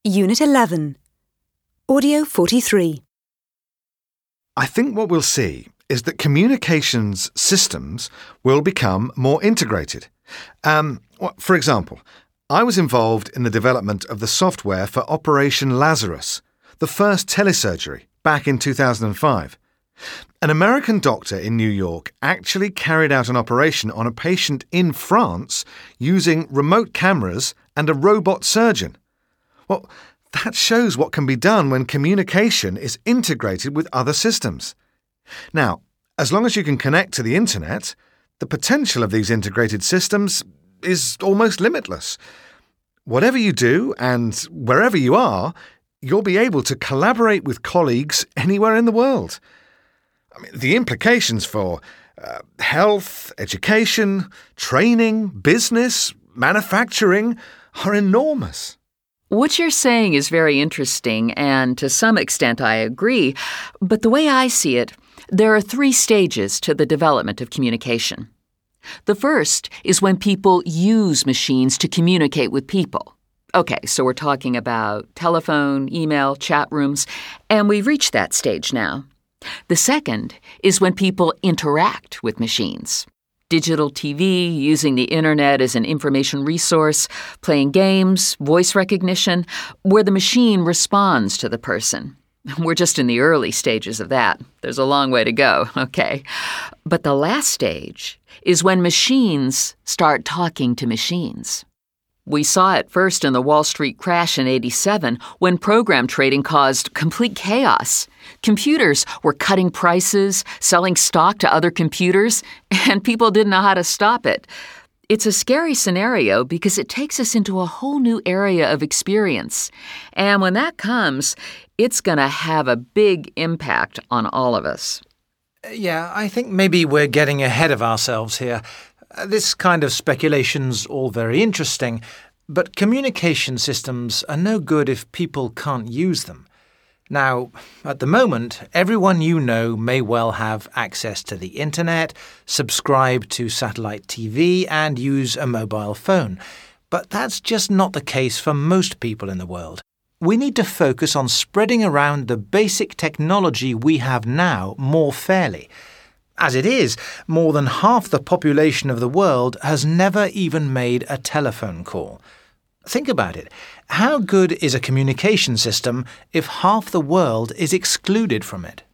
Unit 11. Audio 43. I think what we'll see is that communications systems will become more integrated. For example, I was involved in the development of the software for Operation Lazarus, the first telesurgery, back in 2005. An American doctor in New York actually carried out an operation on a patient in France using remote cameras and a robot surgeon. Well, that shows what can be done when communication is integrated with other systems. Now, as long as you can connect to the internet, the potential of these integrated systems is almost limitless. Whatever you do and wherever you are, you'll be able to collaborate with colleagues anywhere in the world. The implications for health, education, training, business, manufacturing are enormous. What you're saying is very interesting, and to some extent I agree, but the way I see it, there are 3 stages to the development of communication. The first is when people use machines to communicate with people. Okay, so we're talking about telephone, email, chat rooms, and we've reached that stage now. The second is when people interact with machines. Digital TV, using the internet as an information resource, playing games, voice recognition, where the machine responds to the person. We're just in the early stages of that. There's a long way to go, okay? But the last stage is when machines start talking to machines. We saw it first in the Wall Street crash in '87 when program trading caused complete chaos. Computers were cutting prices, selling stock to other computers, and people didn't know how to stop it. It's a scary scenario because it takes us into a whole new area of experience. And when that comes, it's going to have a big impact on all of us. Yeah, I think maybe we're getting ahead of ourselves here. This kind of speculation's all very interesting, but communication systems are no good if people can't use them. Now, at the moment, everyone you know may well have access to the internet, subscribe to satellite TV, and use a mobile phone. But that's just not the case for most people in the world. We need to focus on spreading around the basic technology we have now more fairly. As it is, more than half the population of the world has never even made a telephone call. Think about it. How good is a communication system if half the world is excluded from it?